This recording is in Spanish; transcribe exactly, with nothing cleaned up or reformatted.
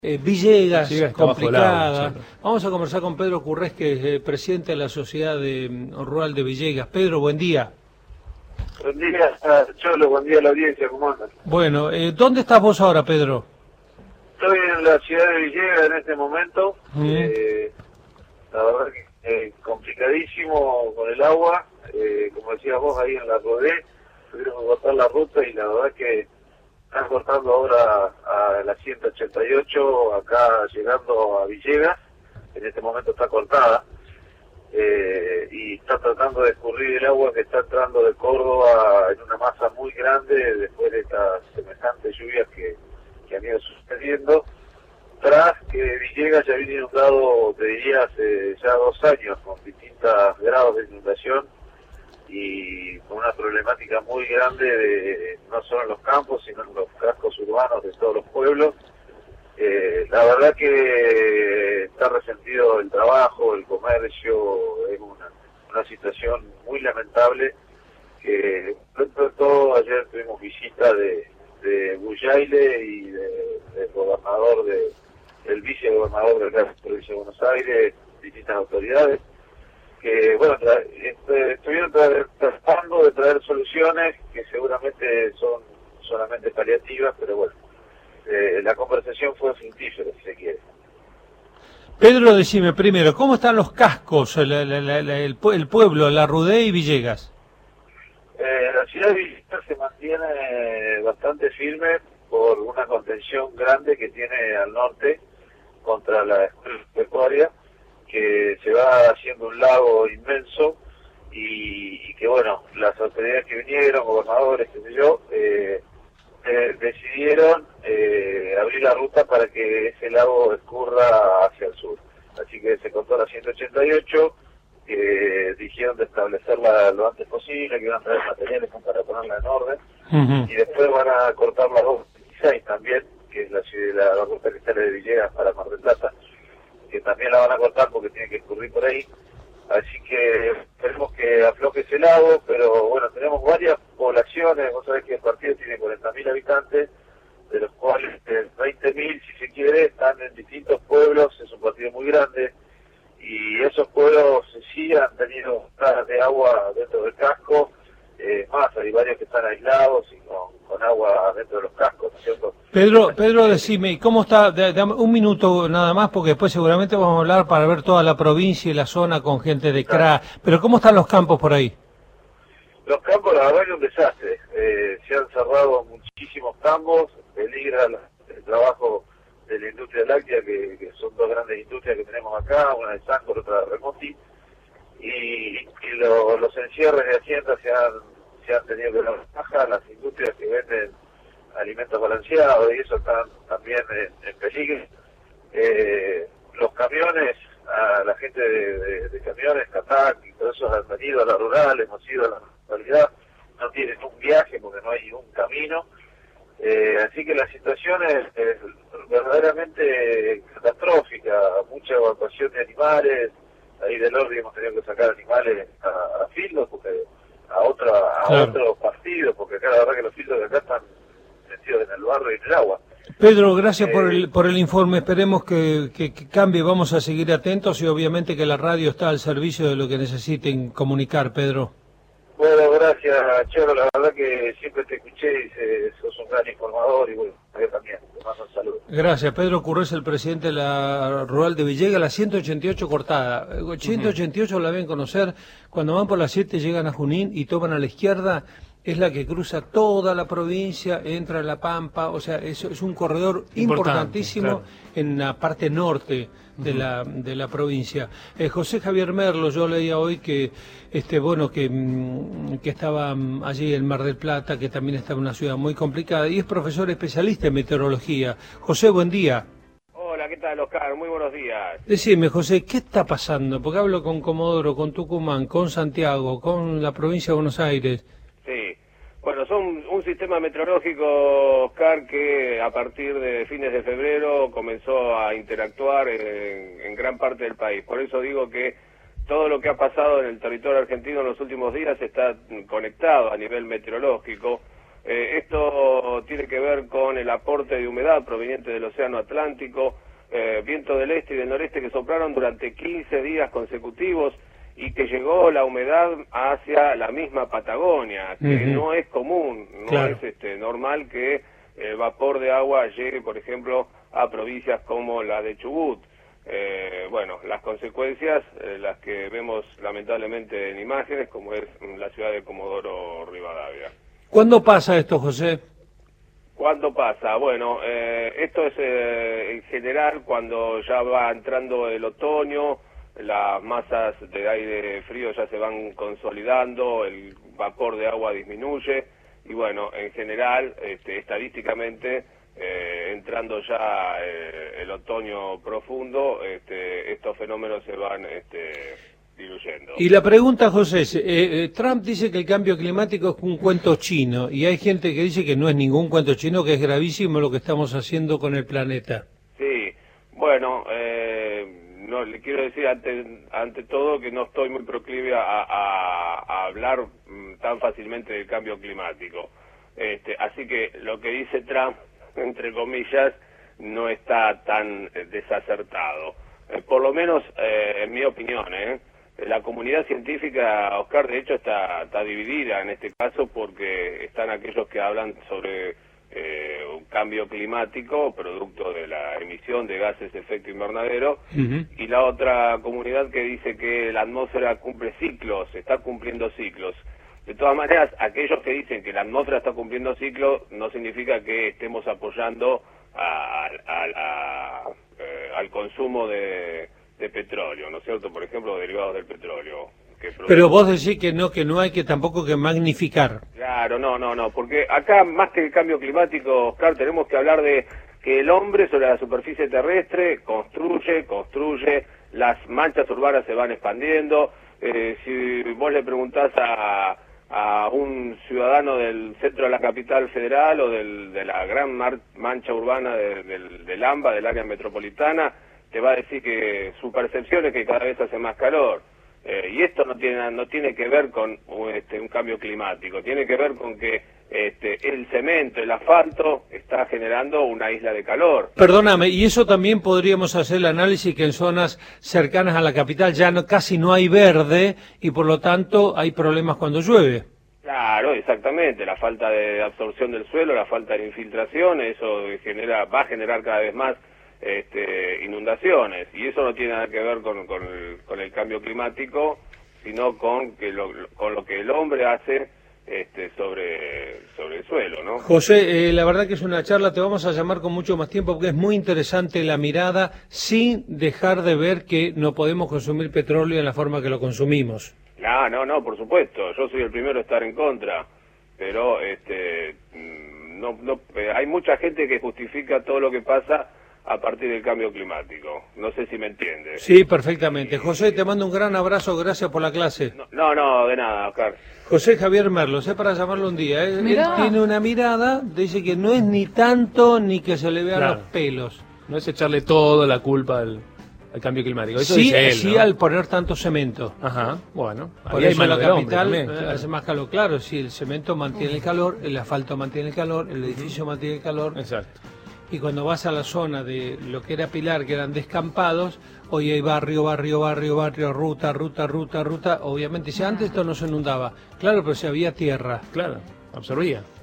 Eh, Villegas, Villegas complicada. Lado, Vamos a conversar con Pedro Currés, que es eh, presidente de la Sociedad de, um, Rural de Villegas. Pedro, buen día. Buen día, Cholo, buen día a la audiencia, ¿cómo andan? Bueno, eh, ¿dónde estás vos ahora, Pedro? Estoy en la ciudad de Villegas en este momento. Mm. Eh, la verdad que eh, complicadísimo con el agua. Eh, como decías vos, ahí en la Rodé, tuvieron que cortar la ruta y la verdad que están cortando ahora a la ciento ochenta y ocho, acá llegando a Villegas. En este momento está cortada. Eh, y está tratando de escurrir el agua que está entrando de Córdoba en una masa muy grande después de estas semejantes lluvias que, que han ido sucediendo, tras que Villegas ya viene inundado, te diría, hace ya dos años, con distintos grados de inundación y con una problemática muy grande, de no solo en los campos, sino en los cascos urbanos de todos los pueblos. Eh, la verdad que está resentido el trabajo, el comercio, es una, una situación muy lamentable. Que dentro de todo, ayer tuvimos visita de, de Buyaile y de, del gobernador, de, del vicegobernador de la provincia de Buenos Aires, distintas autoridades, que bueno, tra este, estuvieron tra tratando de traer soluciones que seguramente son solamente paliativas, pero bueno. Eh, la conversación fue fructífera, si se quiere. Pedro, decime primero, ¿cómo están los cascos, la, la, la, la, el, el pueblo, la Rodé y Villegas? Eh, la ciudad de Villegas se mantiene bastante firme por una contención grande que tiene al norte contra la escuela pecuaria, que se va haciendo un lago inmenso y, y que bueno, las autoridades que vinieron, gobernadores, qué sé yo, eh, Eh, decidieron eh, abrir la ruta para que ese lago escurra hacia el sur. Así que se cortó la ciento ochenta y ocho, que dijeron de establecerla lo antes posible, que iban a traer materiales para ponerla en orden, uh-huh. Y después van a cortar la doscientos veintiséis también, que es la, la, la ruta que sale de Villegas para Mar del Plata, que también la van a cortar porque tiene que escurrir por ahí. Así que esperemos que afloje ese lago, pero bueno, tenemos varias poblaciones. Vos sabés que el partido tiene cuarenta mil habitantes, de los cuales veinte mil, si se quiere, están en distintos pueblos. Es un partido muy grande y esos pueblos sí han tenido entradas de agua dentro del casco. Eh, más, hay varios que están aislados y con, con agua dentro de los cascos, ¿no es cierto? Pedro, Pedro, decime, ¿cómo está? Dame un minuto nada más, porque después seguramente vamos a hablar para ver toda la provincia y la zona con gente de C R A. Pero ¿cómo están los campos por ahí? Los campos, la verdad, es un desastre. Eh, se han cerrado muchísimos campos, peligra el trabajo de la industria láctea, que, que son dos grandes industrias que tenemos acá, una de Sancor, otra de Remonti. Y, y lo, los encierres de Hacienda se han, se han tenido que dar baja, las industrias que venden alimentos balanceados y eso están también en, en peligro. Eh, los camiones, a la gente de, de, de camiones, Catac y todos esos han venido a la rural, hemos ido a la ruralidad, no tienen un viaje porque no hay un camino. Eh, así que la situación es, es verdaderamente catastrófica, mucha evacuación de animales. Ahí del Ordi hemos tenido que sacar animales a, a fildos, porque a otra a claro. otros partidos, porque acá la verdad que los fildos de acá están metidos en el barro y en el agua. Pedro, gracias eh, por el por el informe, esperemos que, que, que cambie, vamos a seguir atentos y obviamente que la radio está al servicio de lo que necesiten comunicar, Pedro. Bueno, gracias, Cholo, la verdad que siempre te escuché y se, sos un gran informador y bueno, yo también, te mando un saludo. Gracias, Pedro Currés, el presidente de la Rural de Villegas, la ciento ochenta y ocho cortada. ciento ochenta y ocho uh-huh. La ven conocer, cuando van por las siete llegan a Junín y toman a la izquierda, es la que cruza toda la provincia, entra a La Pampa, o sea, es, es un corredor Importante, importantísimo claro. En la parte norte de uh-huh. la de la provincia. Eh, José Javier Merlo, yo leía hoy que este bueno que, que estaba allí en Mar del Plata, que también estaba en una ciudad muy complicada y es profesor especialista en meteorología. José, buen día. Hola, ¿qué tal, Oscar? Muy buenos días. Decime, José, ¿qué está pasando? Porque hablo con Comodoro, con Tucumán, con Santiago, con la provincia de Buenos Aires. Sí, bueno, son un sistema meteorológico, Oscar, que a partir de fines de febrero comenzó a interactuar en, en gran parte del país. Por eso digo que todo lo que ha pasado en el territorio argentino en los últimos días está conectado a nivel meteorológico. Eh, esto tiene que ver con el aporte de humedad proveniente del Océano Atlántico, eh, viento del este y del noreste que soplaron durante quince días consecutivos y que llegó la humedad hacia la misma Patagonia, que uh-huh. no es común, no claro. es este, normal que el vapor de agua llegue, por ejemplo, a provincias como la de Chubut. Eh, bueno, las consecuencias, eh, las que vemos lamentablemente en imágenes, como es la ciudad de Comodoro Rivadavia. ¿Cuándo pasa esto, José? ¿Cuándo pasa? Bueno, eh, esto es eh, en general cuando ya va entrando el otoño, las masas de aire frío ya se van consolidando, el vapor de agua disminuye y bueno, en general, este, estadísticamente, eh, entrando ya eh, el otoño profundo, este, estos fenómenos se van este, diluyendo. Y la pregunta, José, es, eh, Trump dice que el cambio climático es un cuento chino y hay gente que dice que no es ningún cuento chino, que es gravísimo lo que estamos haciendo con el planeta. Sí, bueno, eh, no, le quiero decir ante, ante todo que no estoy muy proclive a, a, a hablar mm, tan fácilmente del cambio climático. Este, así que lo que dice Trump, entre comillas, no está tan eh, desacertado. Eh, por lo menos, eh, en mi opinión, ¿eh? La comunidad científica, Oscar, de hecho está, está dividida en este caso porque están aquellos que hablan sobre eh, un cambio climático producto de la emisión de gases de efecto invernadero uh-huh. y la otra comunidad que dice que la atmósfera cumple ciclos, está cumpliendo ciclos. De todas maneras, aquellos que dicen que la atmósfera está cumpliendo ciclos no significa que estemos apoyando a, a, a, a, eh, al consumo de... de petróleo, ¿no es cierto? Por ejemplo, derivados del petróleo. Que Pero vos decís que no, que no hay que tampoco que magnificar. Claro, no, no, no, porque acá más que el cambio climático, Oscar, tenemos que hablar de que el hombre sobre la superficie terrestre construye, construye, las manchas urbanas se van expandiendo. Eh, si vos le preguntás a, a un ciudadano del centro de la capital federal o del, de la gran mar, mancha urbana de, del, del AMBA, del área metropolitana, te va a decir que su percepción es que cada vez hace más calor. Eh, y esto no tiene no tiene que ver con este, un cambio climático, tiene que ver con que este, el cemento, el asfalto, está generando una isla de calor. Perdóname, y eso también podríamos hacer el análisis que en zonas cercanas a la capital ya no, casi no hay verde y por lo tanto hay problemas cuando llueve. Claro, exactamente, la falta de absorción del suelo, la falta de infiltración, eso genera va a generar cada vez más Este, inundaciones, y eso no tiene nada que ver con, con, el, con el cambio climático, sino con que lo, con lo que el hombre hace este, sobre, sobre el suelo, ¿no? José, eh, la verdad que es una charla, te vamos a llamar con mucho más tiempo porque es muy interesante la mirada, sin dejar de ver que no podemos consumir petróleo en la forma que lo consumimos. No, no, no, por supuesto, yo soy el primero a estar en contra, pero este, no, no, hay mucha gente que justifica todo lo que pasa a partir del cambio climático. No sé si me entiende. Sí, perfectamente. José, te mando un gran abrazo, gracias por la clase. No, no, no de nada, Oscar. José Javier Merlo, sé para llamarlo un día. Él, él tiene una mirada, dice que no es ni tanto ni que se le vean claro. los pelos. No es echarle toda la culpa al, al cambio climático. Eso sí, dice él, sí, ¿no? Al poner tanto cemento. Ajá, bueno. Por eso la capital también, claro. hace más calor. Claro, sí, el cemento mantiene el calor, el asfalto mantiene el calor, el edificio mantiene el calor. Exacto. Y cuando vas a la zona de lo que era Pilar, que eran descampados, hoy hay barrio, barrio, barrio, barrio, ruta, ruta, ruta, ruta. Obviamente, si antes esto no se inundaba, claro, pero si había tierra. Claro, absorbía.